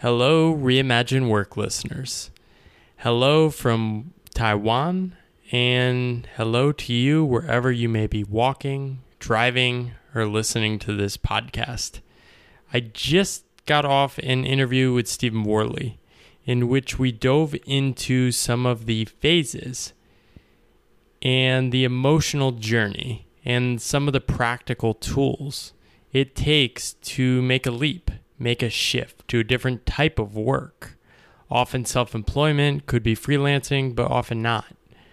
Hello, Reimagine Work listeners. Hello from Taiwan, and hello to you wherever you may be walking, driving, or listening to this podcast. I just got off an interview with Stephen Worley, in which we dove into some of the phases and the emotional journey and some of the practical tools it takes to make a leap, make a shift to a different type of work. Often self-employment, could be freelancing, but often not.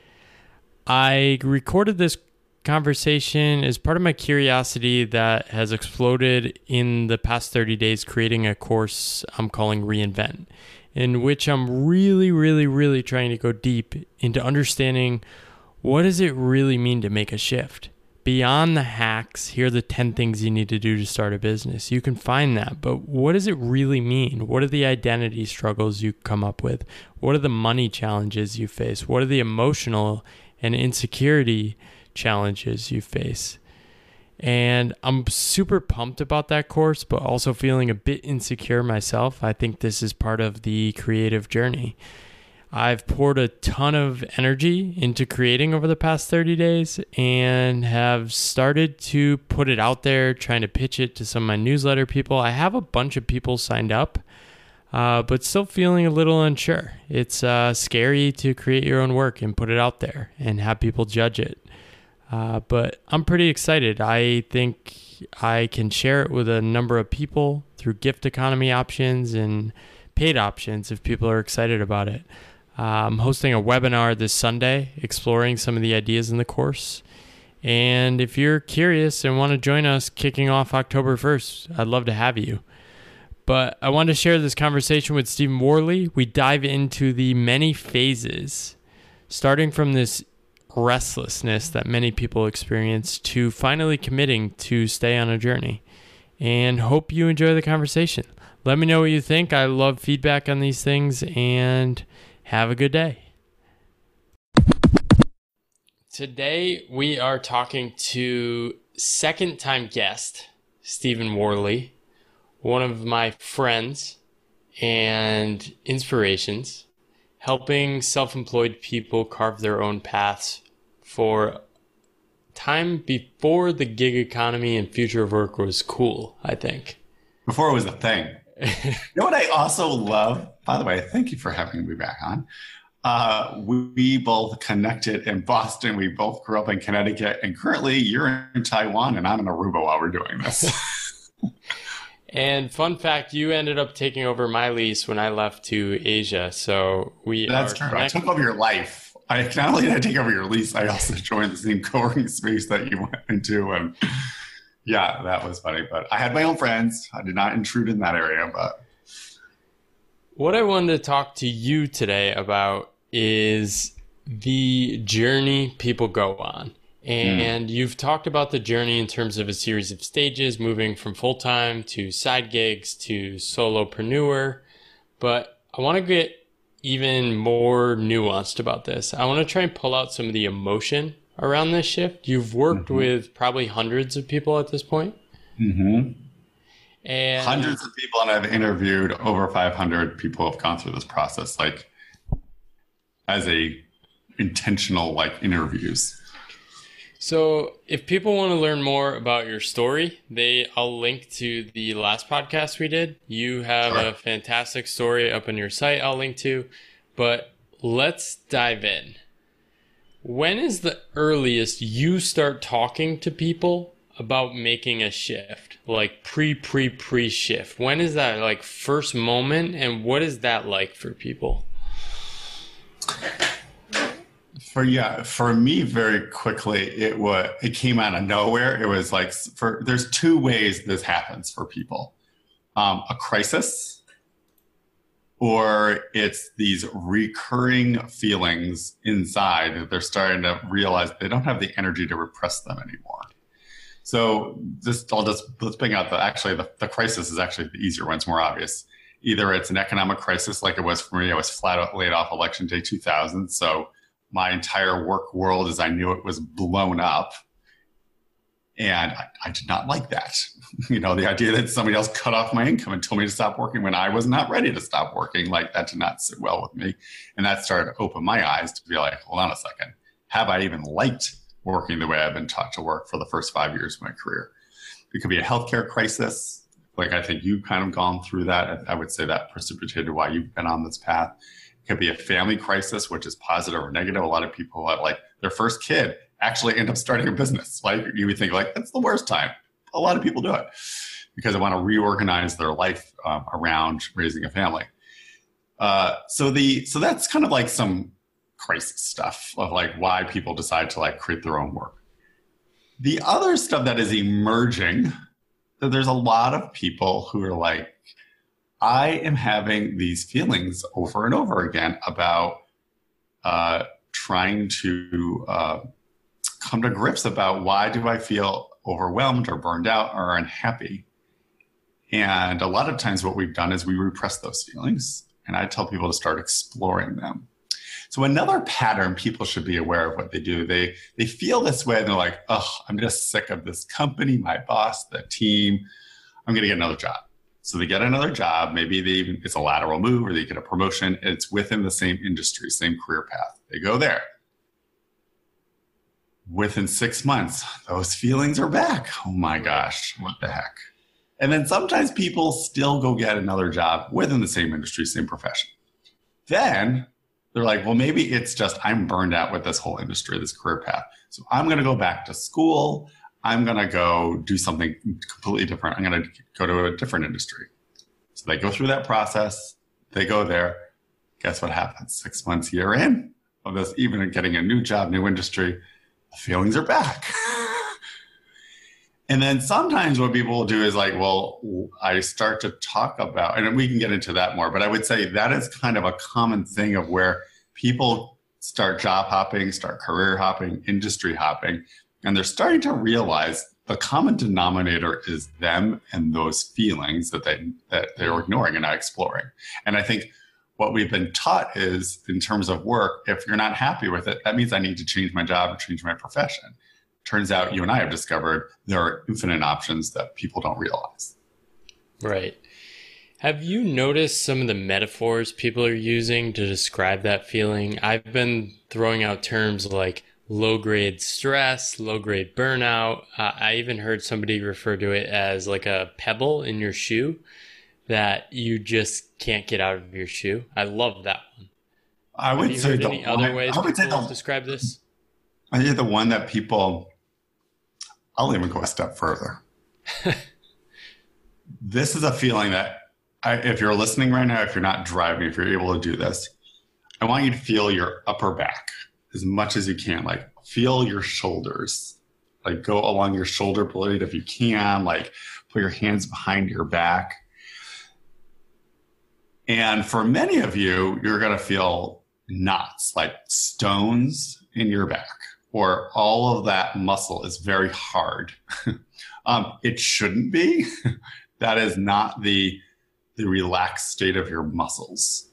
I recorded this conversation as part of my curiosity that has exploded in the past 30 days, creating a course I'm calling Reinvent, in which I'm really trying to go deep into understanding what does it really mean to make a shift. Beyond the hacks, here are the 10 things you need to do to start a business. You can find that, but what does it really mean? What are the identity struggles you come up with? What are the money challenges you face? What are the emotional and insecurity challenges you face? And I'm super pumped about that course, but also feeling a bit insecure myself. I think this is part of the creative journey. I've poured a ton of energy into creating over the past 30 days and have started to put it out there, trying to pitch it to some of my newsletter people. I have a bunch of people signed up, but still feeling a little unsure. It's scary to create your own work and put it out there and have people judge it. But I'm pretty excited. I think I can share it with a number of people through gift economy options and paid options if people are excited about it. I'm hosting a webinar this Sunday exploring some of the ideas in the course. And if you're curious and want to join us kicking off October 1st, I'd love to have you. But I want to share this conversation with Stephen Worley. We dive into the many phases, starting from this restlessness that many people experience to finally committing to stay on a journey. And hope you enjoy the conversation. Let me know what you think. I love feedback on these things, and have a good day. Today we are talking to second-time guest Stephen Worley, one of my friends and inspirations, helping self-employed people carve their own paths for time before the gig economy and future of work was cool, I think. Before it was a thing. You know what I also love? By the way, thank you for having me back on. We both connected in Boston. We both grew up in Connecticut. And currently you're in Taiwan and I'm in Aruba while we're doing this. And fun fact, you ended up taking over my lease when I left to Asia. So That's true. I took over your life. Not only did I take over your lease, I also joined the same co-working space that you went into. And yeah, that was funny. But I had my own friends. I did not intrude in that area. But what I wanted to talk to you today about is the journey people go on. And you've talked about the journey in terms of a series of stages, moving from full-time to side gigs to solopreneur. But I want to get even more nuanced about this. I want to try and pull out some of the emotion around this shift. You've worked with probably hundreds of people at this point. And Hundreds of people, and I've interviewed over 500 people have gone through this process, like as a intentional interviews. So if people want to learn more about your story, I'll link to the last podcast we did. You have a fantastic story up on your site I'll link to, but let's dive in. When is the earliest you start talking to people about making a shift, like pre-shift? When is that first moment, and what is that like for people? For me, very quickly, it came out of nowhere. It was there's two ways this happens for people. A crisis, or it's these recurring feelings inside that they're starting to realize they don't have the energy to repress them anymore. So let's bring out the crisis is actually the easier one. It's more obvious. Either it's an economic crisis like it was for me. I was flat out laid off election day 2000. So my entire work world as I knew it was blown up. And I did not like that. The idea that somebody else cut off my income and told me to stop working when I was not ready to stop working, like that did not sit well with me. And that started to open my eyes to be like, hold on a second. Have I even liked working the way I've been taught to work for the first 5 years of my career? It could be a healthcare crisis. Like I think you've kind of gone through that. I would say that precipitated why you've been on this path. It could be a family crisis, which is positive or negative. A lot of people have like their first kid actually end up starting a business. Like you would think like, that's the worst time. A lot of people do it because they want to reorganize their life around raising a family. So that's kind of like some crisis stuff of like why people decide to like create their own work. The other stuff that is emerging, that there's a lot of people who are like, I am having these feelings over and over again about trying to come to grips about why do I feel overwhelmed or burned out or unhappy. And a lot of times what we've done is we repress those feelings. And I tell people to start exploring them. So another pattern people should be aware of what they do. They feel this way and they're like, oh, I'm just sick of this company, my boss, the team. I'm going to get another job. So they get another job. Maybe it's a lateral move or they get a promotion. It's within the same industry, same career path. They go there. Within 6 months, those feelings are back. Oh my gosh, what the heck? And then sometimes people still go get another job within the same industry, same profession. Then they're like, well, maybe it's just I'm burned out with this whole industry, this career path. So I'm going to go back to school. I'm going to go do something completely different. I'm going to go to a different industry. So they go through that process. They go there. Guess what happens? 6 months, year in of this, even getting a new job, new industry, the feelings are back. And then sometimes what people will do is like, well, I start to talk about, and we can get into that more, but I would say that is kind of a common thing of where people start job hopping, start career hopping, industry hopping, and they're starting to realize the common denominator is them and those feelings that they're ignoring and not exploring. And I think what we've been taught is in terms of work, if you're not happy with it, that means I need to change my job or change my profession. Turns out you and I have discovered there are infinite options that people don't realize. Right. Have you noticed some of the metaphors people are using to describe that feeling? I've been throwing out terms like low-grade stress, low-grade burnout. I even heard somebody refer to it as like a pebble in your shoe that you just can't get out of your shoe. I love that one. I would say any other ways people describe this? I think the one that people, I'll even go a step further. This is a feeling that if you're listening right now, if you're not driving, if you're able to do this, I want you to feel your upper back as much as you can. Like feel your shoulders, like go along your shoulder blade if you can, like put your hands behind your back. And for many of you, you're going to feel knots, like stones in your back, or all of that muscle is very hard. It shouldn't be. That is not the relaxed state of your muscles.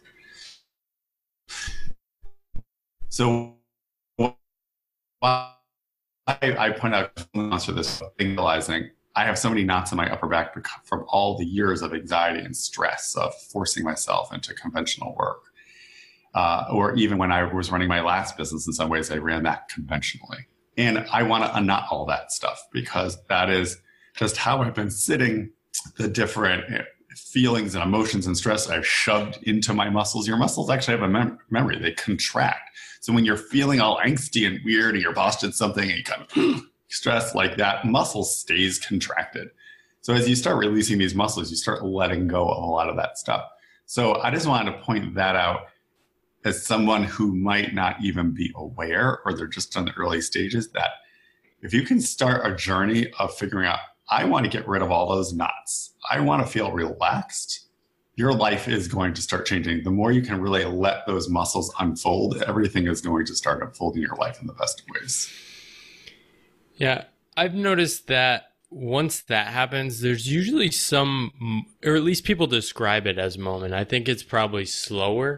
So why I point out to this, realizing I have so many knots in my upper back from all the years of anxiety and stress of forcing myself into conventional work. Or even when I was running my last business, in some ways I ran that conventionally. And I want to unknot all that stuff because that is just how I've been sitting, the different feelings and emotions and stress I've shoved into my muscles. Your muscles actually have a memory. They contract. So when you're feeling all angsty and weird and your boss did something and you kind of stress like that, muscle stays contracted. So as you start releasing these muscles, you start letting go of a lot of that stuff. So I just wanted to point that out as someone who might not even be aware, or they're just in the early stages, that if you can start a journey of figuring out, I want to get rid of all those knots, I want to feel relaxed, your life is going to start changing. The more you can really let those muscles unfold, everything is going to start unfolding your life in the best of ways. Yeah, I've noticed that once that happens, there's usually some, or at least people describe it as a moment. I think it's probably slower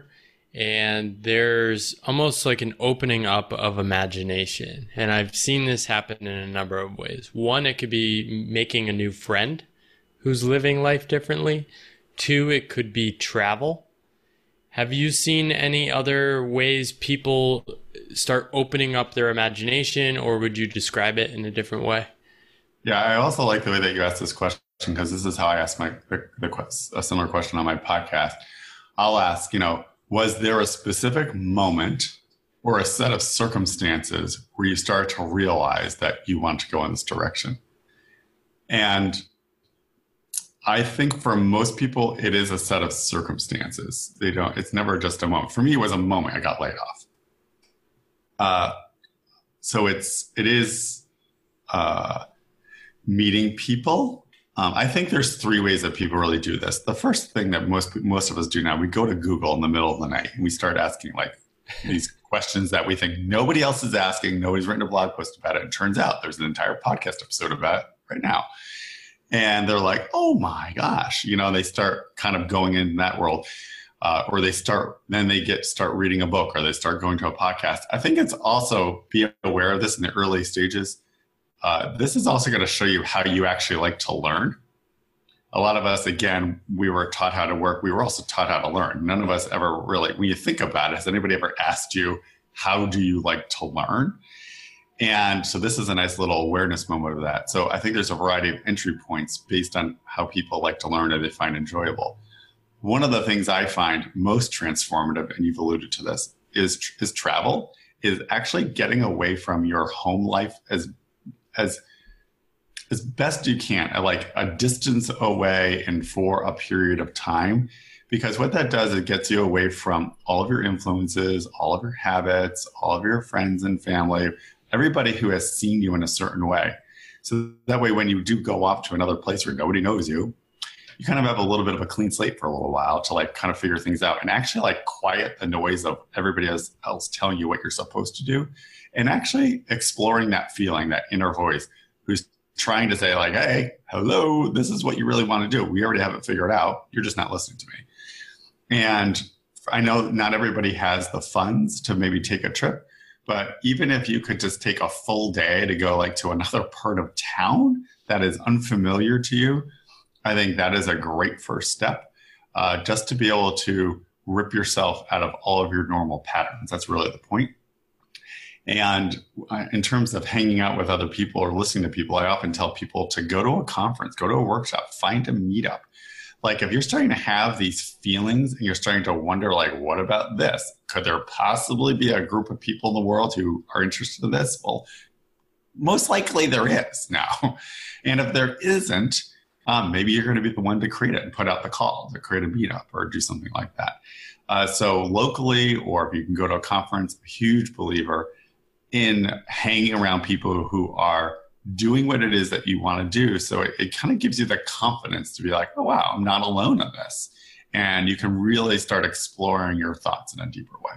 and there's almost like an opening up of imagination. And I've seen this happen in a number of ways. One, it could be making a new friend who's living life differently. Two, it could be travel. Have you seen any other ways people start opening up their imagination, or would you describe it in a different way? Yeah, I also like the way that you asked this question, because this is how I ask a similar question on my podcast. I'll ask, was there a specific moment or a set of circumstances where you start to realize that you want to go in this direction? And I think for most people, it is a set of circumstances. It's never just a moment. For me, it was a moment. I got laid off. So it is meeting people. I think there's three ways that people really do this. The first thing that most of us do now, we go to Google in the middle of the night and we start asking these questions that we think nobody else is asking. Nobody's written a blog post about it. It turns out there's an entire podcast episode about it right now. And they're like, oh my gosh, they start kind of going in that world, or they start reading a book, or they start going to a podcast. I think it's also be aware of this in the early stages. This is also going to show you how you actually like to learn. A lot of us, again, we were taught how to work. We were also taught how to learn. None of us ever really, when you think about it, has anybody ever asked you, how do you like to learn? And so this is a nice little awareness moment of that. So I think there's a variety of entry points based on how people like to learn and they find enjoyable. One of the things I find most transformative, and you've alluded to this, is travel, is actually getting away from your home life as best you can, at like a distance away and for a period of time. Because what that does, it gets you away from all of your influences, all of your habits, all of your friends and family, everybody who has seen you in a certain way. So that way, when you do go off to another place where nobody knows you, you kind of have a little bit of a clean slate for a little while to kind of figure things out and actually quiet the noise of everybody else telling you what you're supposed to do, and actually exploring that feeling, that inner voice who's trying to say hey, hello, this is what you really want to do. We already have it figured out. You're just not listening to me. And I know not everybody has the funds to maybe take a trip, but even if you could just take a full day to go to another part of town that is unfamiliar to you, I think that is a great first step, just to be able to rip yourself out of all of your normal patterns. That's really the point. And in terms of hanging out with other people or listening to people, I often tell people to go to a conference, go to a workshop, find a meetup. If you're starting to have these feelings and you're starting to wonder, what about this? Could there possibly be a group of people in the world who are interested in this? Well, most likely there is now. And if there isn't, maybe you're going to be the one to create it and put out the call to create a meetup or do something like that. So locally, or if you can go to a conference, a huge believer in hanging around people who are doing what it is that you want to do. So it kind of gives you the confidence to be oh, wow, I'm not alone in this. And you can really start exploring your thoughts in a deeper way.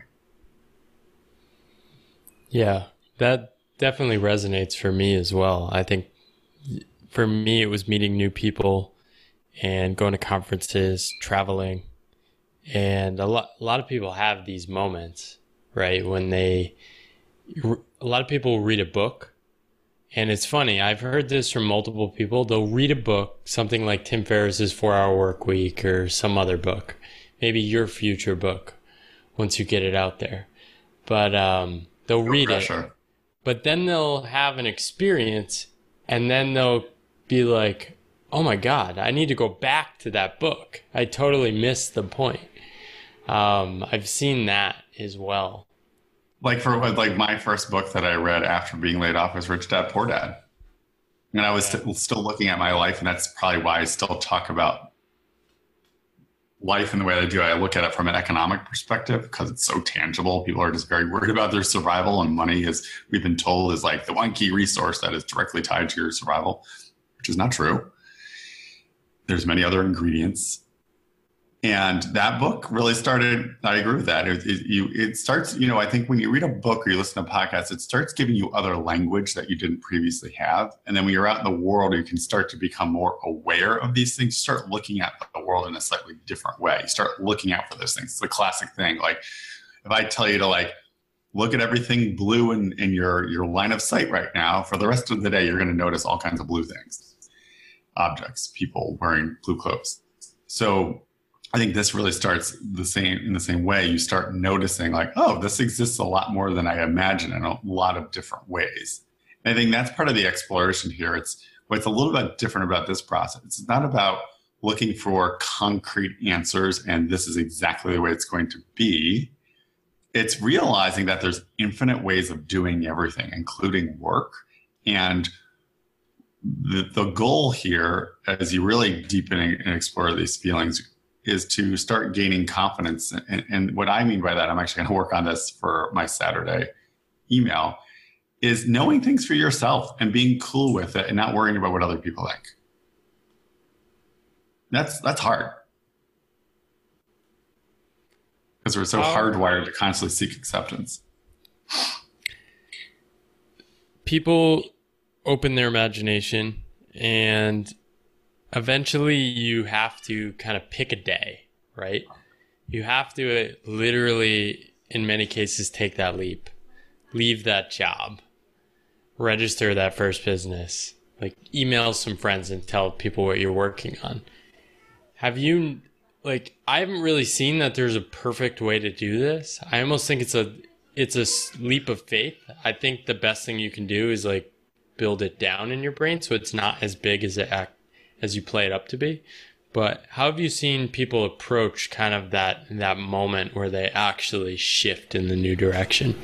Yeah, that definitely resonates for me as well. I think for me, it was meeting new people and going to conferences, traveling. And a lot of people have these moments, right? When a lot of people read a book. And it's funny, I've heard this from multiple people. They'll read a book, something like Tim Ferriss's 4-Hour Workweek or some other book, maybe your future book, once you get it out there. But they'll read it, but then they'll have an experience, and then they'll be like, oh my God, I need to go back to that book. I totally missed the point. I've seen that as well. My first book that I read after being laid off was Rich Dad, Poor Dad. And I was still looking at my life, and that's probably why I still talk about life in the way I do. I look at it from an economic perspective because it's so tangible. People are just very worried about their survival, and money, as we've been told, is the one key resource that is directly tied to your survival, which is not true. There's many other ingredients. And that book really started, I agree with that. It starts, I think when you read a book or you listen to podcasts, it starts giving you other language that you didn't previously have. And then when you're out in the world, you can start to become more aware of these things, start looking at the world in a slightly different way. You start looking out for those things. It's the classic thing. Like if I tell you to like, look at everything blue in your line of sight right now, for the rest of the day, you're going to notice all kinds of blue things, objects, people wearing blue clothes. So I think this really starts in the same way. You start noticing like, oh, this exists a lot more than I imagined in a lot of different ways. And I think that's part of the exploration here. What's a little bit different about this process. It's not about looking for concrete answers and this is exactly the way it's going to be. It's realizing that there's infinite ways of doing everything, including work. And the goal here, as you really deepen and explore these feelings, is to start gaining confidence. And what I mean by that, I'm actually going to work on this for my Saturday email, is knowing things for yourself and being cool with it and not worrying about what other people think. That's hard. Because we're so hardwired to constantly seek acceptance. People open their imagination and eventually you have to kind of pick a day, right? You have to literally, in many cases, take that leap, leave that job, register that first business, like email some friends and tell people what you're working on. Have you, like, I haven't really seen that there's a perfect way to do this. I almost think it's a leap of faith. I think the best thing you can do is like build it down in your brain so it's not as big as you play it up to be. But how have you seen people approach kind of that moment where they actually shift in the new direction?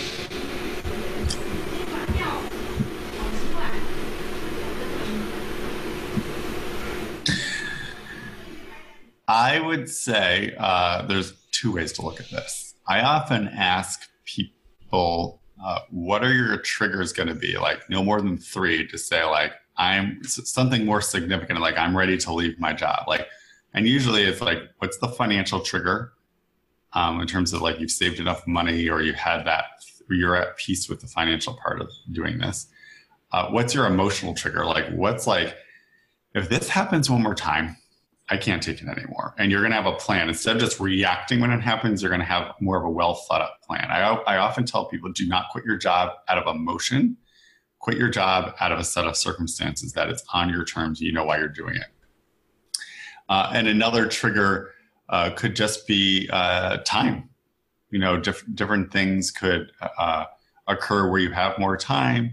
I would say there's two ways to look at this. I often ask people, what are your triggers going to be? Like no more than 3 to say like, I'm something more significant, like I'm ready to leave my job. Like, and usually it's like, what's the financial trigger in terms of like you've saved enough money or you had that, or you're at peace with the financial part of doing this. What's your emotional trigger? Like, what's like, if this happens one more time, I can't take it anymore. And you're going to have a plan. Instead of just reacting when it happens, you're going to have more of a well thought out plan. I often tell people, do not quit your job out of emotion. Quit your job out of a set of circumstances that it's on your terms. You know why you're doing it. And another trigger could just be time. Different things could occur where you have more time,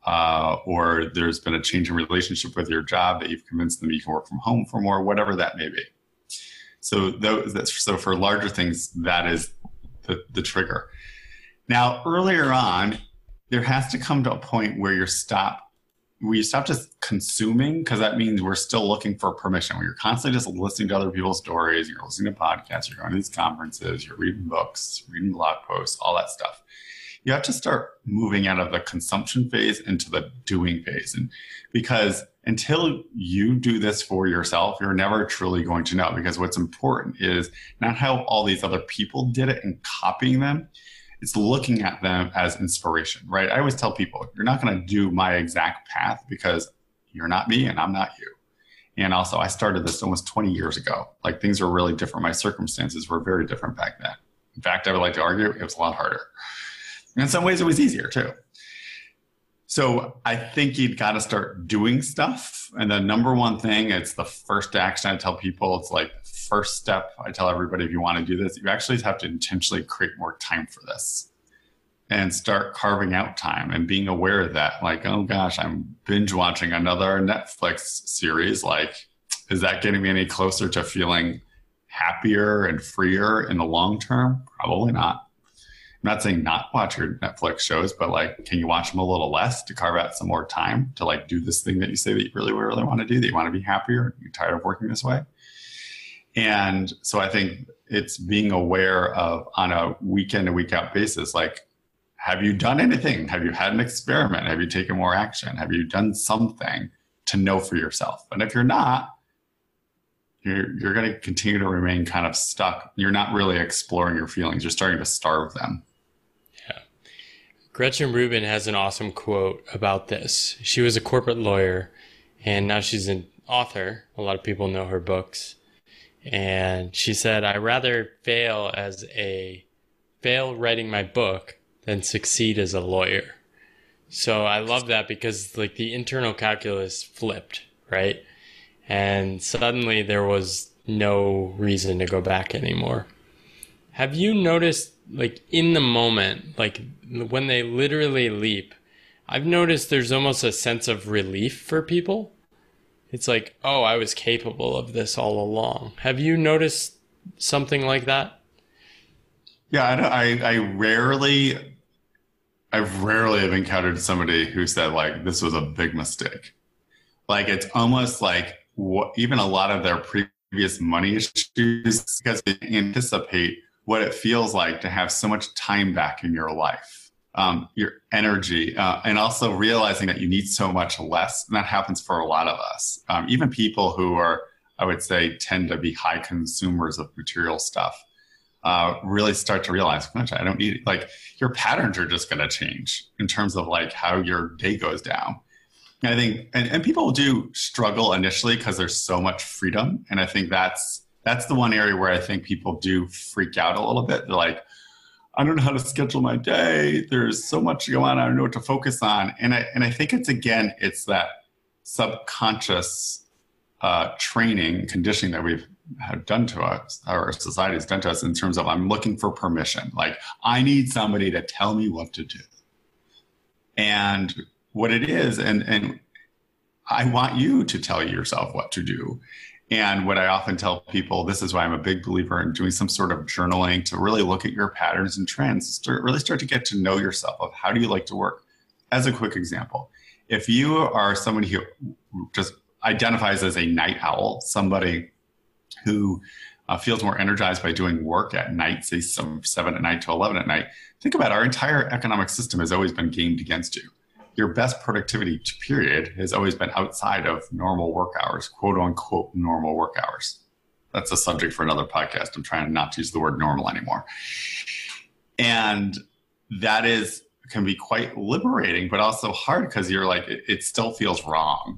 or there's been a change in relationship with your job that you've convinced them you can work from home for more, whatever that may be. So for larger things, that is the trigger. Now, earlier on, there has to come to a point where you stop just consuming, because that means we're still looking for permission. Where you're constantly just listening to other people's stories, you're listening to podcasts, you're going to these conferences, you're reading books, reading blog posts, all that stuff. You have to start moving out of the consumption phase into the doing phase. And because until you do this for yourself, you're never truly going to know, because what's important is not how all these other people did it and copying them. It's looking at them as inspiration, right? I always tell people, you're not going to do my exact path because you're not me and I'm not you. And also, I started this almost 20 years ago. Like, things were really different. My circumstances were very different back then. In fact, I would like to argue it was a lot harder. And in some ways, it was easier too. So I think you've got to start doing stuff. And the number one thing, it's the first action I tell people. It's like first step. I tell everybody, if you want to do this, you actually have to intentionally create more time for this and start carving out time and being aware of that. Like, oh gosh, I'm binge watching another Netflix series. Like, is that getting me any closer to feeling happier and freer in the long term? Probably not. I'm not saying not watch your Netflix shows, but like, can you watch them a little less to carve out some more time to like do this thing that you say that you really, really want to do, that you want to be happier, you're tired of working this way? And so I think it's being aware of, on a week in and week out basis, like, have you done anything? Have you had an experiment? Have you taken more action? Have you done something to know for yourself? And if you're not, you're going to continue to remain kind of stuck. You're not really exploring your feelings. You're starting to starve them. Yeah. Gretchen Rubin has an awesome quote about this. She was a corporate lawyer, and now she's an author. A lot of people know her books. And she said, "I rather fail writing my book than succeed as a lawyer." So I love that because like the internal calculus flipped, right? And suddenly there was no reason to go back anymore. Have you noticed, like in the moment, like when they literally leap, I've noticed there's almost a sense of relief for people. It's like, oh, I was capable of this all along. Have you noticed something like that? Yeah, I've rarely have encountered somebody who said like, this was a big mistake. Like, it's almost like even a lot of their previous money issues, because they anticipate what it feels like to have so much time back in your life, your energy, and also realizing that you need so much less. And that happens for a lot of us. Even people who are, I would say, tend to be high consumers of material stuff, really start to realize, gosh, I don't need it. Like, your patterns are just going to change in terms of like how your day goes down. And I think, and people do struggle initially because there's so much freedom. And I think that's the one area where I think people do freak out a little bit. They're like, I don't know how to schedule my day. There's so much going on. I don't know what to focus on. And I think it's that subconscious training, conditioning that we've done to us, our society has done to us, in terms of, I'm looking for permission. Like, I need somebody to tell me what to do. And what it is, and I want you to tell yourself what to do. And what I often tell people, this is why I'm a big believer in doing some sort of journaling to really look at your patterns and trends, really start to get to know yourself of how do you like to work. As a quick example, if you are somebody who just identifies as a night owl, somebody who feels more energized by doing work at night, say from 7 at night to 11 at night, think about our entire economic system has always been gamed against you. Your best productivity period has always been outside of normal work hours, quote unquote, normal work hours. That's a subject for another podcast. I'm trying not to use the word normal anymore. And that can be quite liberating, but also hard because you're like, it still feels wrong.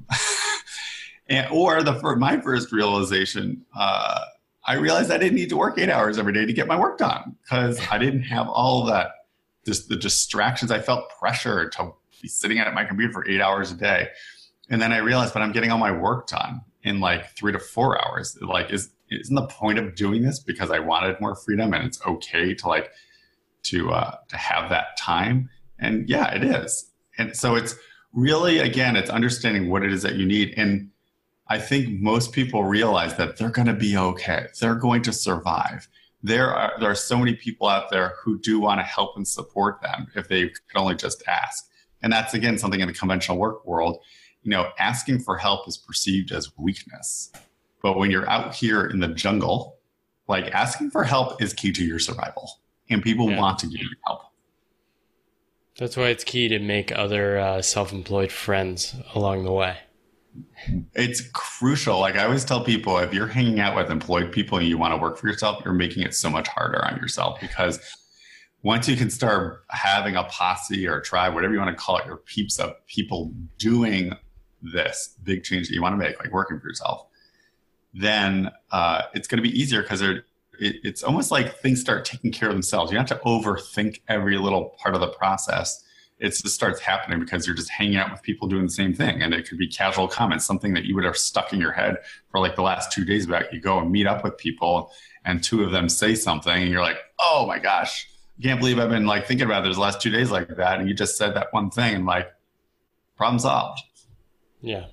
My first realization, I realized I didn't need to work 8 hours every day to get my work done because I didn't have all that, just the distractions. I felt pressure to be sitting at my computer for 8 hours a day. And then I realized, but I'm getting all my work done in like 3 to 4 hours. Like, isn't the point of doing this because I wanted more freedom and it's okay to have that time? And yeah, it is. And so it's really, again, it's understanding what it is that you need. And I think most people realize that they're going to be okay. They're going to survive. There are so many people out there who do want to help and support them if they could only just ask. And that's, again, something in the conventional work world, asking for help is perceived as weakness. But when you're out here in the jungle, like, asking for help is key to your survival. And people want to give you help. That's why it's key to make other self-employed friends along the way. It's crucial. Like, I always tell people, if you're hanging out with employed people and you want to work for yourself, you're making it so much harder on yourself, because once you can start having a posse or a tribe, whatever you want to call it, your peeps of people doing this big change that you want to make, like working for yourself, then it's going to be easier because it's almost like things start taking care of themselves. You don't have to overthink every little part of the process. It just starts happening because you're just hanging out with people doing the same thing. And it could be casual comments, something that you would have stuck in your head for like the last 2 days about. You go and meet up with people and 2 of them say something and you're like, oh my gosh, I can't believe I've been like thinking about this the last 2 days like that. And you just said that one thing and like, problem solved. Yeah.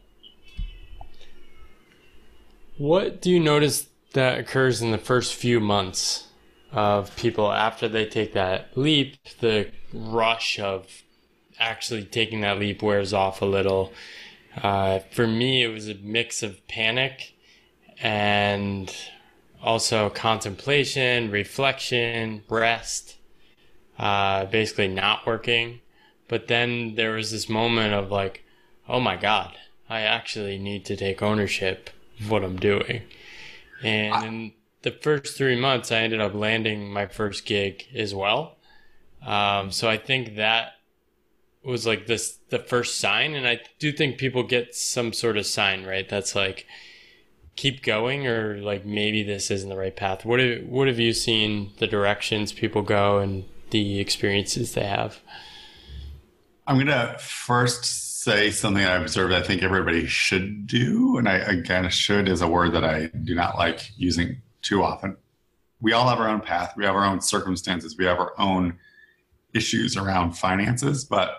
What do you notice that occurs in the first few months of people after they take that leap? The rush of actually taking that leap wears off a little. For me, it was a mix of panic and also contemplation, reflection, rest, basically not working. But then there was this moment of like, oh my God, I actually need to take ownership of what I'm doing. And in the first 3 months, I ended up landing my first gig as well. So I think that was like the first sign. And I do think people get some sort of sign, right? That's like, keep going, or like maybe this isn't the right path. What have you seen the directions people go and the experiences they have? I'm going to first say something I observed I think everybody should do. And again, should is a word that I do not like using too often. We all have our own path. We have our own circumstances. We have our own issues around finances. But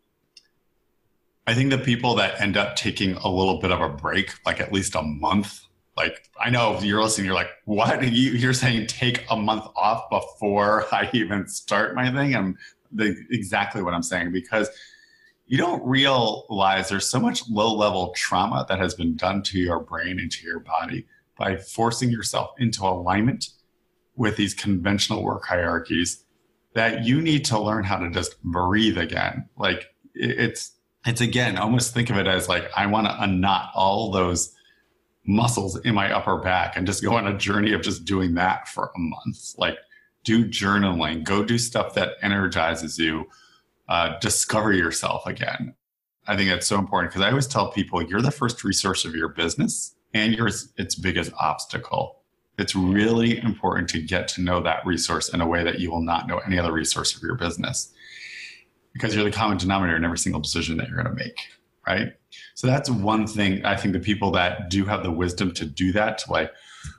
I think the people that end up taking a little bit of a break, like at least a month, like I know if you're listening, you're like, what? You're saying take a month off before I even start my thing? And exactly what I'm saying, because you don't realize there's so much low-level trauma that has been done to your brain and to your body by forcing yourself into alignment with these conventional work hierarchies that you need to learn how to just breathe again. Like it's again, almost think of it as like, I want to unknot all those muscles in my upper back and just go on a journey of just doing that for a month. Like, do journaling, go do stuff that energizes you, discover yourself again. I think that's so important, because I always tell people you're the first resource of your business and you're its biggest obstacle. It's really important to get to know that resource in a way that you will not know any other resource of your business, because you're the common denominator in every single decision that you're going to make, right? So that's one thing. I think the people that do have the wisdom to do that, to like,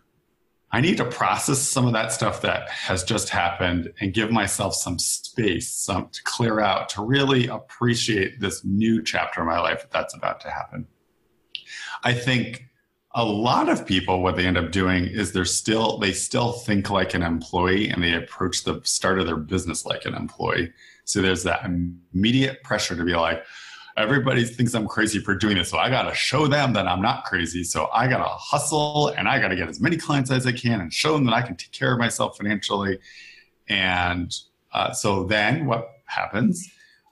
I need to process some of that stuff that has just happened and give myself some space, to clear out, to really appreciate this new chapter of my life that's about to happen. I think a lot of people, what they end up doing is they still think like an employee, and they approach the start of their business like an employee. So there's that immediate pressure to be like, everybody thinks I'm crazy for doing this, so I got to show them that I'm not crazy. So I got to hustle, and I got to get as many clients as I can and show them that I can take care of myself financially. And so then what happens?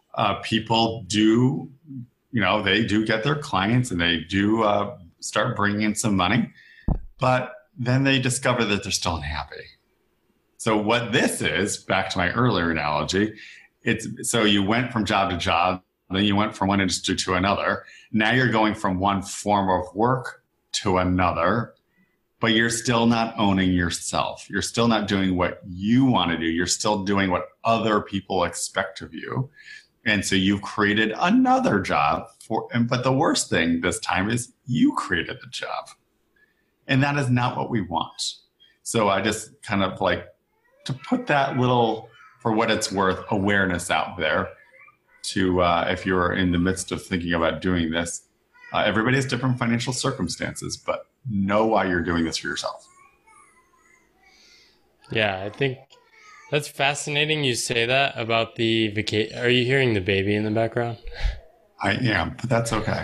People do, they do get their clients, and they do start bringing in some money, but then they discover that they're still unhappy. So what this is, back to my earlier analogy, so you went from job to job, then you went from one industry to another. Now you're going from one form of work to another, but you're still not owning yourself. You're still not doing what you want to do. You're still doing what other people expect of you. And so you've created another job but the worst thing this time is you created the job. And that is not what we want. So I just kind of like to put that little, for what it's worth, awareness out there to, if you're in the midst of thinking about doing this, everybody has different financial circumstances, but know why you're doing this for yourself. Yeah, I think that's fascinating you say that about the vacation. Are you hearing the baby in the background? I am, but that's okay.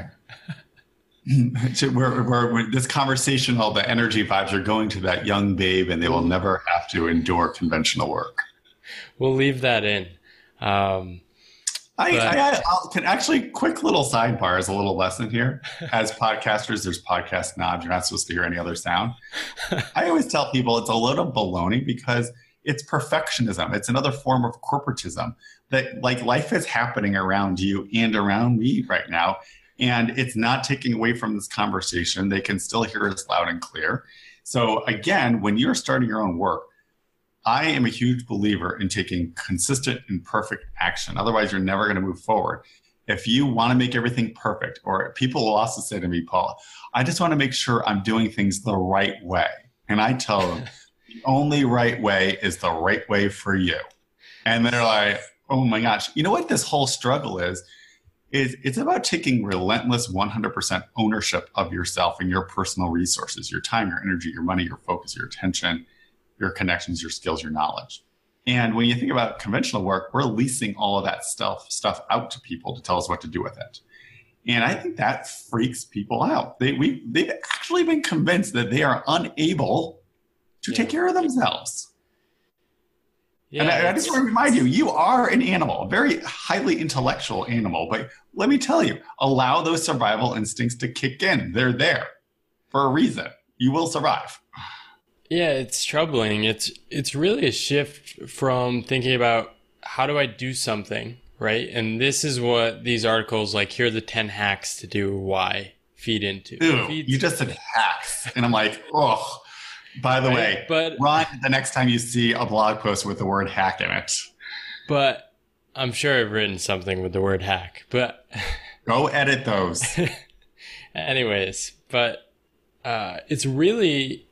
We're this conversation, all the energy vibes are going to that young babe, and they will never have to endure conventional work. We'll leave that in. Can actually, quick little sidebar as a little lesson here. As podcasters, there's podcast knobs. You're not supposed to hear any other sound. I always tell people it's a little baloney, because it's perfectionism. It's another form of corporatism, that like life is happening around you and around me right now. And it's not taking away from this conversation. They can still hear us loud and clear. So again, when you're starting your own work, I am a huge believer in taking consistent and perfect action. Otherwise, you're never going to move forward. If you want to make everything perfect, or people will also say to me, Paul, I just want to make sure I'm doing things the right way. And I tell them, the only right way is the right way for you. And they're like, oh my gosh. You know what this whole struggle is it's about taking relentless 100% ownership of yourself and your personal resources, your time, your energy, your money, your focus, your attention, your connections, your skills, your knowledge. And when you think about conventional work, we're leasing all of that stuff out to people to tell us what to do with it. And I think that freaks people out. They've actually been convinced that they are unable to take care of themselves. Yeah, and I just want to remind you, you are an animal, a very highly intellectual animal. But let me tell you, allow those survival instincts to kick in. They're there for a reason. You will survive. Yeah, it's troubling. It's really a shift from thinking about how do I do something, right? And this is what these articles like here are the 10 hacks to do Y feed into. Ew, you Feeds, just said hacks. And I'm like, oh, by the right? way, But run the next time you see a blog post with the word hack in it. but I'm sure I've written something with the word hack. But Go edit those. anyways, but it's really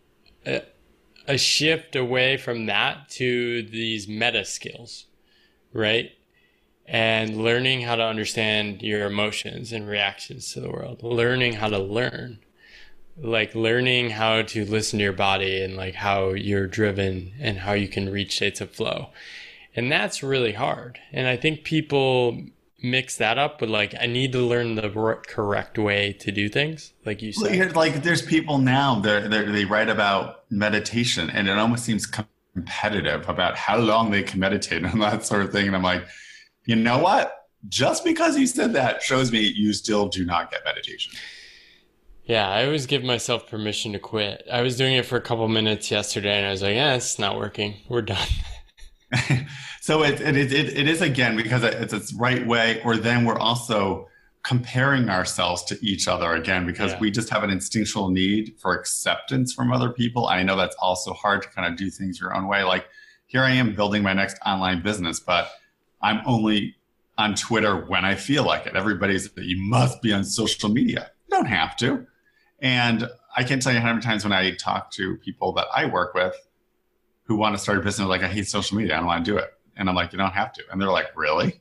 a shift away from that to these meta skills, right? And learning how to understand your emotions and reactions to the world, learning how to learn, like learning how to listen to your body and like how you're driven and how you can reach states of flow. And that's really hard. And I think people mix that up with like, I need to learn the correct way to do things, like you said. Like there's people now, they write about meditation and it almost seems competitive about how long they can meditate and that sort of thing. And I'm like, you know what? Just because you said that shows me you still do not get meditation. Yeah, I always give myself permission to quit. I was doing it for a couple minutes yesterday and I was like, yeah, it's not working. We're done. So it is again, because it's its right way, or then we're also comparing ourselves to each other again, because we just have an instinctual need for acceptance from other people. I know that's also hard to kind of do things your own way. Like here I am building my next online business, but I'm only on Twitter when I feel like it. Everybody's, you must be on social media. You don't have to. And I can't tell you how many times when I talk to people that I work with who want to start a business, like, I hate social media, I don't want to do it. And I'm like, you don't have to. And they're like, really?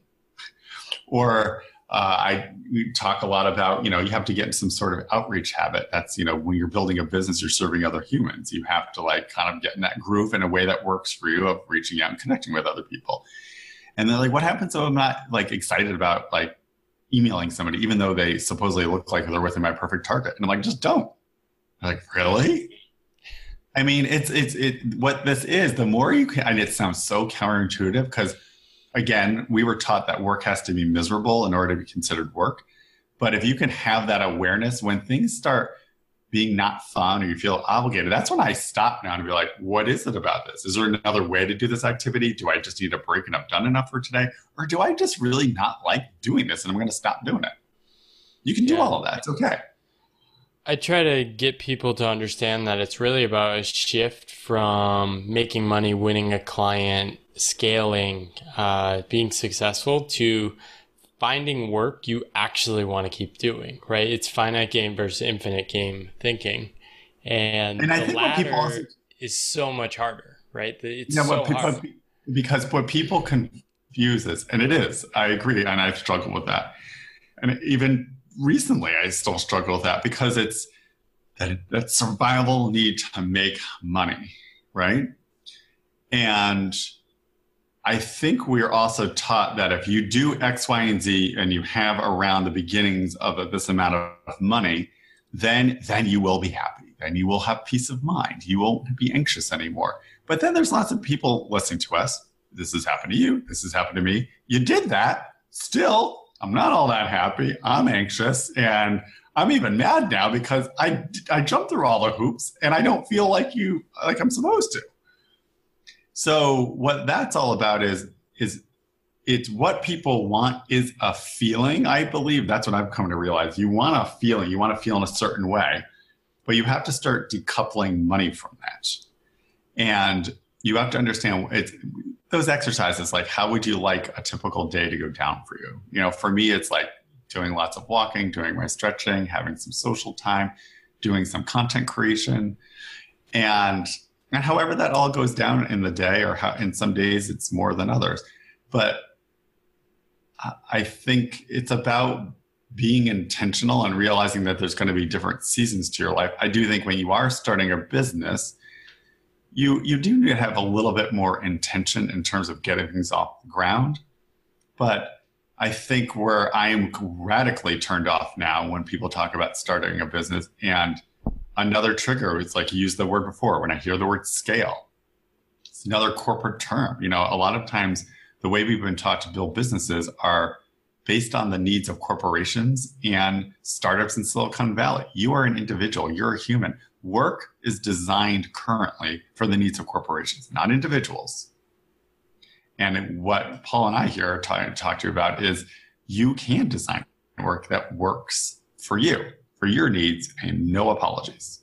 Or we talk a lot about, you have to get in some sort of outreach habit. That's, when you're building a business, you're serving other humans. You have to like kind of get in that groove in a way that works for you of reaching out and connecting with other people. And they're like, what happens if I'm not like excited about like emailing somebody, even though they supposedly look like they're within my perfect target? And I'm like, just don't. They're like, really? I mean, it's what this is, the more you can, and it sounds so counterintuitive because again, we were taught that work has to be miserable in order to be considered work. But if you can have that awareness when things start being not fun or you feel obligated, that's when I stop now and be like, what is it about this? Is there another way to do this activity? Do I just need a break and I've done enough for today? Or do I just really not like doing this and I'm going to stop doing it? You can do all of that. It's okay. I try to get people to understand that it's really about a shift from making money, winning a client, scaling, being successful, to finding work you actually want to keep doing, right? It's finite game versus infinite game thinking. And I the think latter what people also, is so much harder, right? It's so hard. Because what people confuse is, and it is, I agree, and I've struggled with that. And even recently, I still struggle with that because it's that survival need to make money, right? And I think we're also taught that if you do X, Y, and Z, and you have around the beginnings of this amount of money, then you will be happy. Then you will have peace of mind. You won't be anxious anymore. But then there's lots of people listening to us. This has happened to you. This has happened to me. You did that. Still, I'm not all that happy. I'm anxious. And I'm even mad now because I jumped through all the hoops and I don't feel like I'm supposed to. So what that's all about is it's what people want is a feeling. I believe that's what I've come to realize. You want a feeling. You want to feel in a certain way, but you have to start decoupling money from that. And you have to understand those exercises, like how would you like a typical day to go down for you? For me, it's like doing lots of walking, doing my stretching, having some social time, doing some content creation. And however that all goes down in the day, or how in some days it's more than others. But I think it's about being intentional and realizing that there's going to be different seasons to your life. I do think when you are starting a business, you do need to have a little bit more intention in terms of getting things off the ground. But I think where I am radically turned off now when people talk about starting a business, and another trigger is like you used the word before, when I hear the word scale, it's another corporate term. A lot of times the way we've been taught to build businesses are based on the needs of corporations and startups in Silicon Valley. You are an individual, you're a human. work is designed currently for the needs of corporations, not individuals. And what Paul and I here are trying to talk to you about is you can design work that works for you, for your needs, and no apologies.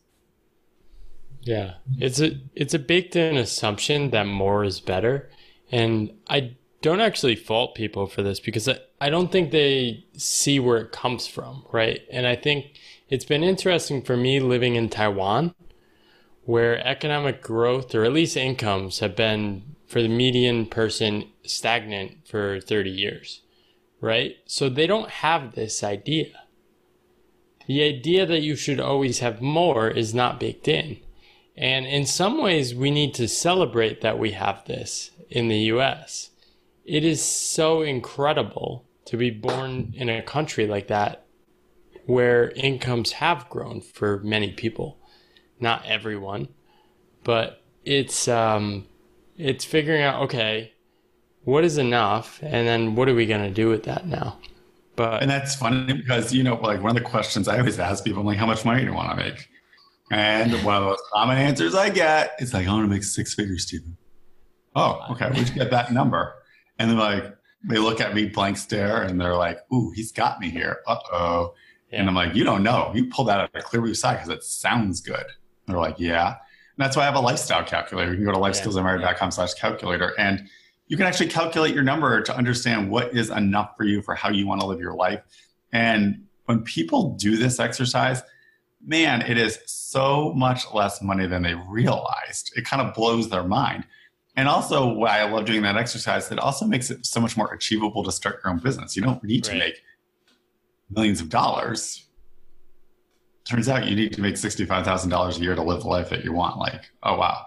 Yeah, it's a baked in assumption that more is better. And I don't actually fault people for this because I don't think they see where it comes from, right? And I think it's been interesting for me living in Taiwan, where economic growth, or at least incomes, have been, for the median person, stagnant for 30 years, right? So they don't have this idea. The idea that you should always have more is not baked in. And in some ways, we need to celebrate that we have this in the US. It is so incredible to be born in a country like that, where incomes have grown for many people. Not everyone, but it's figuring out, okay, what is enough? And then what are we going to do with that now? And that's funny because, like one of the questions I always ask people, I'm like, how much money do you want to make? And one of the most common answers I get is like, I want to make 6 figures, Stephen. Oh, okay. Where'd you get that number? And then they look at me blank stare and they're like, ooh, he's got me here. Uh-oh. Yeah. And I'm like, you don't know. You pulled that out of a clear blue sky because it sounds good. And they're like, yeah. And that's why I have a lifestyle calculator. You can go to lifeskillsunmarried.com/calculator and you can actually calculate your number to understand what is enough for you for how you want to live your life. And when people do this exercise, man, it is so much less money than they realized. It kind of blows their mind. And also why I love doing that exercise, it also makes it so much more achievable to start your own business. You don't need to make millions of dollars. Turns out you need to make $65,000 a year to live the life that you want. Like, oh, wow.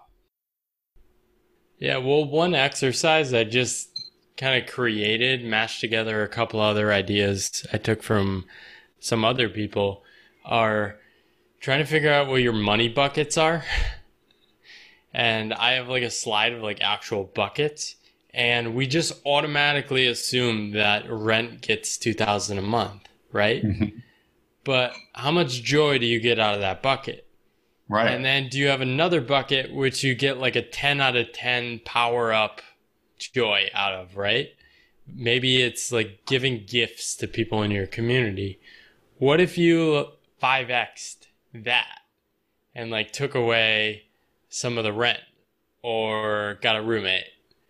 Yeah, well, one exercise I just kind of created, mashed together a couple other ideas I took from some other people, are trying to figure out what your money buckets are. And I have like a slide of like actual buckets, and we just automatically assume that rent gets $2,000 a month, right? Mm-hmm. But how much joy do you get out of that bucket? Right. And then do you have another bucket which you get like a 10 out of 10 power up joy out of, right? Maybe it's like giving gifts to people in your community. What if you 5x'd that and like took away some of the rent, or got a roommate,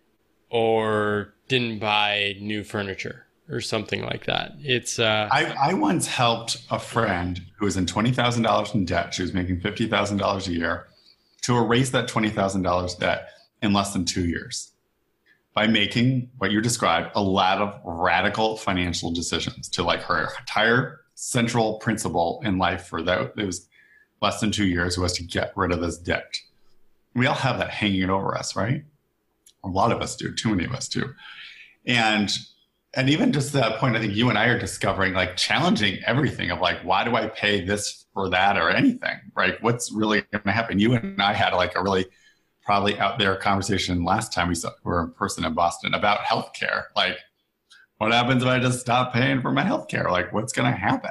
or didn't buy new furniture or something like that? It's I once helped a friend who was in $20,000 in debt. She was making $50,000 a year, to erase that $20,000 debt in less than 2 years by making what you described a lot of radical financial decisions. To like her entire central principle in life for that, it was less than 2 years, was to get rid of this debt. We all have that hanging over us, right? A lot of us do. Too many of us do. And even just to that point, I think you and I are discovering, like, challenging everything of like, why do I pay this or that or anything, right? What's really going to happen? You and I had like a really probably out there conversation last time we were in person in Boston about healthcare. Like, what happens if I just stop paying for my healthcare? Like, what's going to happen,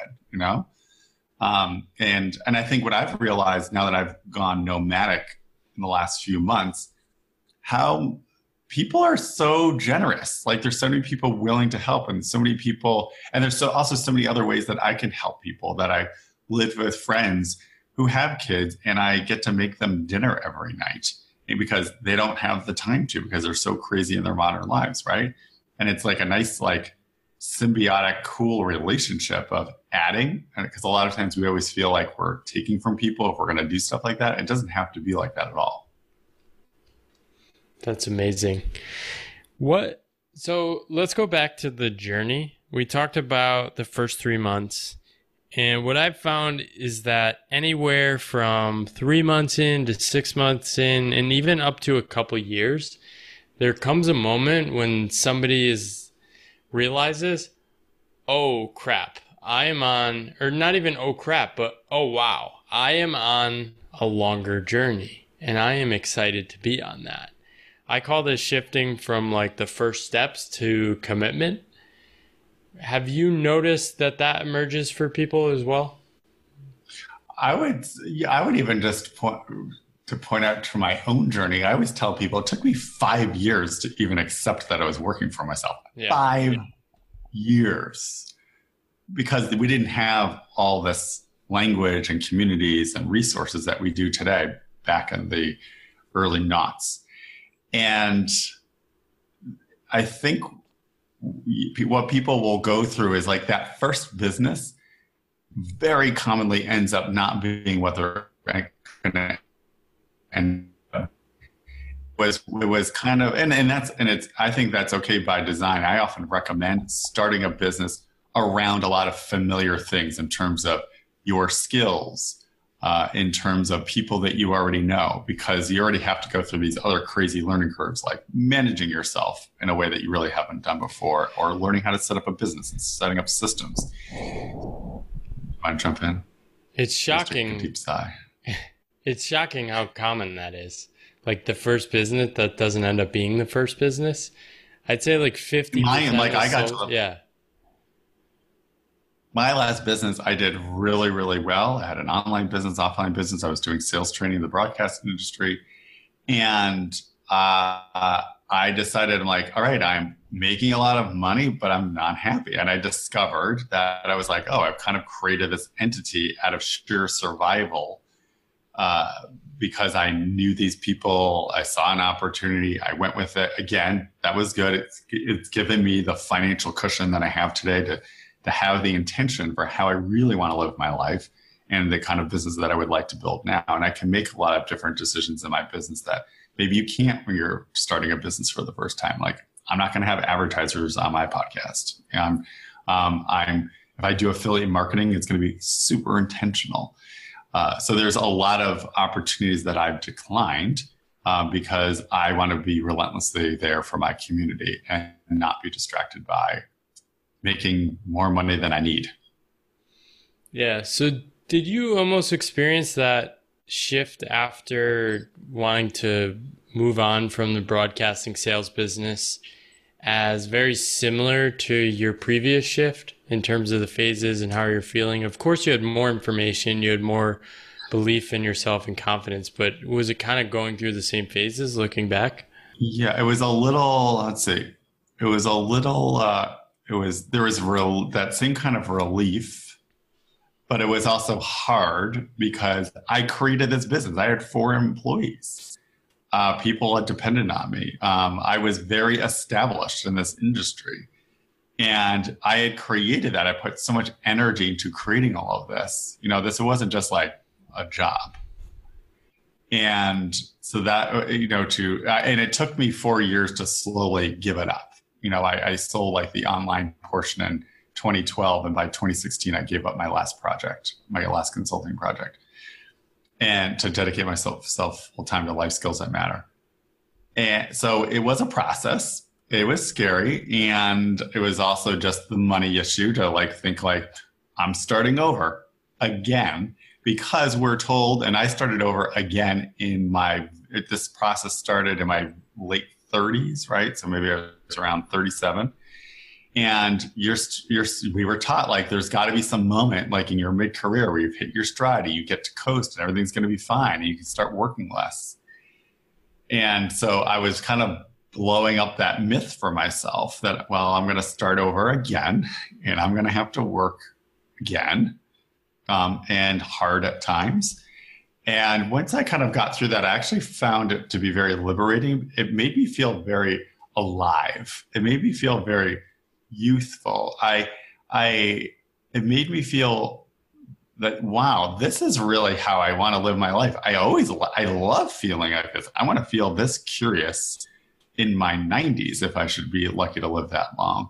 And I think what I've realized now that I've gone nomadic in the last few months, how people are so generous. Like, there's so many people willing to help, and so many people, and there's also so many other ways that I can help people, that I live with friends who have kids and I get to make them dinner every night because they don't have the time to, because they're so crazy in their modern lives, right? And it's like a nice, like, symbiotic, cool relationship of adding. And because a lot of times we always feel like we're taking from people if we're going to do stuff like that. It doesn't have to be like that at all. That's amazing. So let's go back to the journey. We talked about the first 3 months. And what I've found is that anywhere from 3 months in to 6 months in, and even up to a couple years, there comes a moment when somebody realizes, oh crap, I am on, or not even oh crap, but oh wow, I am on a longer journey and I am excited to be on that. I call this shifting from like the first steps to commitment. Have you noticed that emerges for people as well? I would even just point out to my own journey. I always tell people it took me 5 years to even accept that I was working for myself. Yeah. 5 years, because we didn't have all this language and communities and resources that we do today back in the early noughts. And I think what people will go through is like that first business very commonly ends up not being what they're going to, and it was kind of, and it's, I think that's okay by design. I often recommend starting a business around a lot of familiar things in terms of your skills, in terms of people that you already know, because you already have to go through these other crazy learning curves, like managing yourself in a way that you really haven't done before, or learning how to set up a business and setting up systems. Want to jump in? It's shocking. Deep sigh. It's shocking how common that is. Like the first business that doesn't end up being the first business. I'd say like 50%. Yeah. My last business, I did really, really well. I had an online business, offline business. I was doing sales training in the broadcast industry. And I decided, I'm like, all right, I'm making a lot of money, but I'm not happy. And I discovered that I was like, oh, I've kind of created this entity out of sheer survival, because I knew these people. I saw an opportunity. I went with it. Again, that was good. It's given me the financial cushion that I have today to have the intention for how I really want to live my life and the kind of business that I would like to build now. And I can make a lot of different decisions in my business that maybe you can't when you're starting a business for the first time. Like, I'm not going to have advertisers on my podcast. And if I do affiliate marketing, it's going to be super intentional. So there's a lot of opportunities that I've declined because I want to be relentlessly there for my community and not be distracted by making more money than I need. Yeah. So did you almost experience that shift after wanting to move on from the broadcasting sales business as very similar to your previous shift in terms of the phases and how you're feeling? Of course, you had more information, you had more belief in yourself and confidence, but was it kind of going through the same phases looking back? Yeah, it was a little, let's see, it was a little, there was that same kind of relief, but it was also hard because I created this business. I had 4 employees. People had depended on me. I was very established in this industry, and I had created that. I put so much energy into creating all of this. This wasn't just like a job. And so that, and it took me 4 years to slowly give it up. I sold like the online portion in 2012, and by 2016, I gave up my last project, my last consulting project, and to dedicate myself full time to life skills that matter. And so it was a process. It was scary, and it was also just the money issue to think I'm starting over again, because we're told, and I started over again this process started in my late 30s, right? So maybe I was around 37. And we were taught there's got to be some moment in your mid-career where you've hit your stride and you get to coast and everything's going to be fine and you can start working less. And so I was kind of blowing up that myth for myself that, well, I'm going to start over again and I'm going to have to work again, and hard at times. And once I kind of got through that, I actually found it to be very liberating. It made me feel very alive. It made me feel very youthful. It made me feel that, wow, this is really how I want to live my life. I love feeling like this. I want to feel this curious in my 90s if I should be lucky to live that long.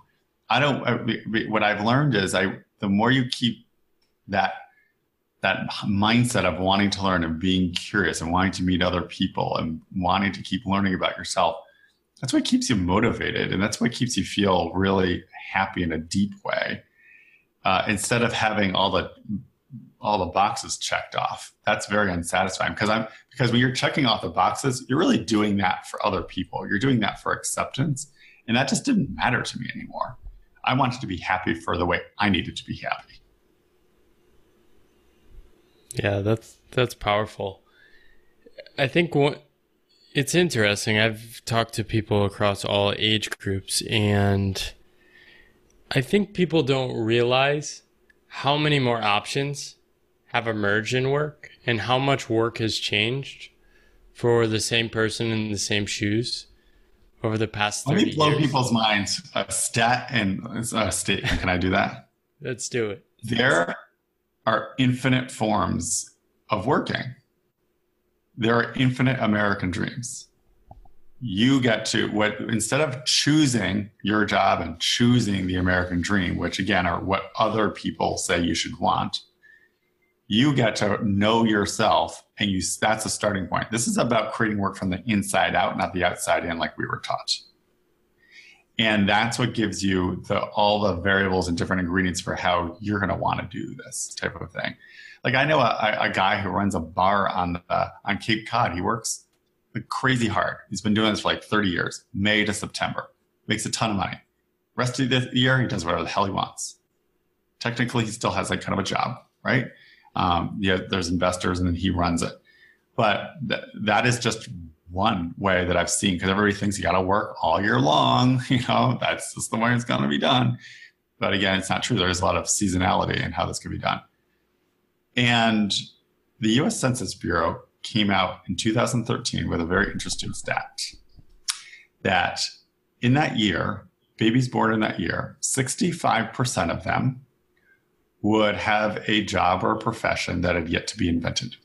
What I've learned is the more you keep that mindset of wanting to learn and being curious and wanting to meet other people and wanting to keep learning about yourself, that's what keeps you motivated. And that's what keeps you feel really happy in a deep way. Instead of having all the boxes checked off. That's very unsatisfying because when you're checking off the boxes, you're really doing that for other people. You're doing that for acceptance. And that just didn't matter to me anymore. I wanted to be happy for the way I needed to be happy. Yeah, that's powerful. I think it's interesting. I've talked to people across all age groups, and I think people don't realize how many more options have emerged in work and how much work has changed for the same person in the same shoes over the past 30 Let me blow years. people's minds. A statement. Can I do that? Let's do it. There are infinite forms of working. There are infinite American dreams. You get to instead of choosing your job and choosing the American dream, which again are what other people say you should want, you get to know yourself, and that's a starting point. This is about creating work from the inside out, not the outside in, like we were taught. And that's what gives you all the variables and different ingredients for how you're going to want to do this type of thing. Like I know a guy who runs a bar on Cape Cod. He works crazy hard. He's been doing this for like 30 years, May to September. Makes a ton of money. Rest of the year, he does whatever the hell he wants. Technically, he still has like kind of a job, right? There's investors and then he runs it. But that is just one way that I've seen, because everybody thinks you got to work all year long. That's just the way it's going to be done. But again, it's not true. There's a lot of seasonality in how this can be done. And the U.S. Census Bureau came out in 2013 with a very interesting stat that in that year, babies born in that year, 65% of them would have a job or a profession that had yet to be invented.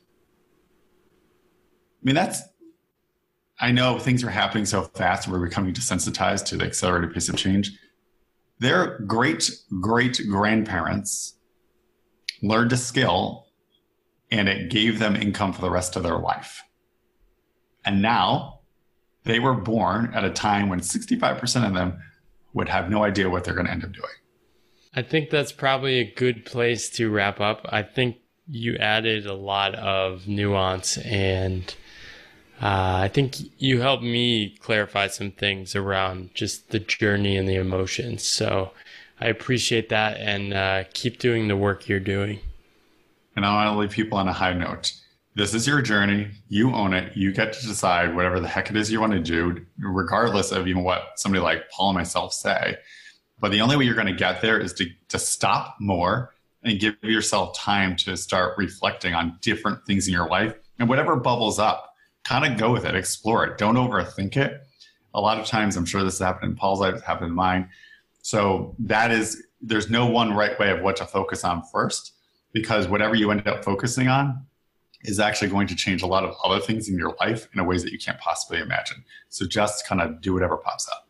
I mean, I know things are happening so fast and we're becoming desensitized to the accelerated pace of change. Their great-great-grandparents learned a skill and it gave them income for the rest of their life. And now they were born at a time when 65% of them would have no idea what they're going to end up doing. I think that's probably a good place to wrap up. I think you added a lot of nuance, and I think you helped me clarify some things around just the journey and the emotions. So I appreciate that, and keep doing the work you're doing. And I want to leave people on a high note. This is your journey. You own it. You get to decide whatever the heck it is you want to do, regardless of even what somebody like Paul and myself say. But the only way you're going to get there is to stop more and give yourself time to start reflecting on different things in your life. And whatever bubbles up, kind of go with it, explore it. Don't overthink it. A lot of times, I'm sure this has happened in Paul's life, it's happened in mine. So there's no one right way of what to focus on first, because whatever you end up focusing on is actually going to change a lot of other things in your life in ways that you can't possibly imagine. So just kind of do whatever pops up.